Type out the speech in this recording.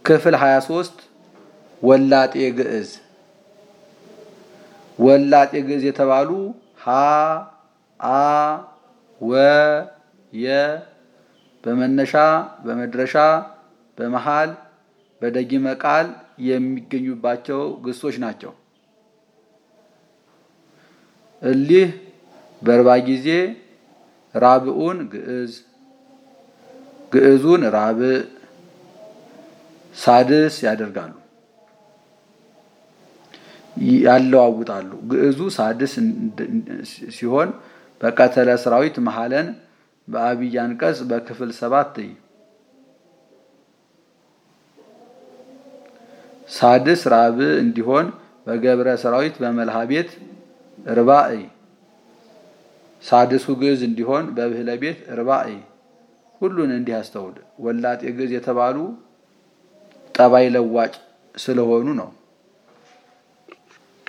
ክፍል 23 ወላጤ ግዕዝ ወላጤ ግዕዝ የተባሉ ሀ አ ወ የ በመነሻ በመድረሻ በመሃል በደጊመ ቃል የሚገኙባቸው ግሶች ናቸው። እሊህ በርባ ጊዜ ራብኡን ግዕዝ ግዕዙን ራብዕ ሳድስ ያደርጋሉ ያለዋውጣሉ። ግዕዙ ሳድስ ሲሆን በቀተለ ሰራዊት መሐለን በአብይ አንቀጽ በክፍል 7 ሳድስ ራብዕ እንዲሆን በገብረ ሰራዊት በመልሃ ቤት ርባዕ ሳድሱ ግዕዝ እንዲሆን በብህለ ቤት ርባዕ ሁሉን እንዲህ አስተውል። ወላጤ ግዕዝ የተባሉ ጠባይ ለዋጭ ስለሆኑ ነው።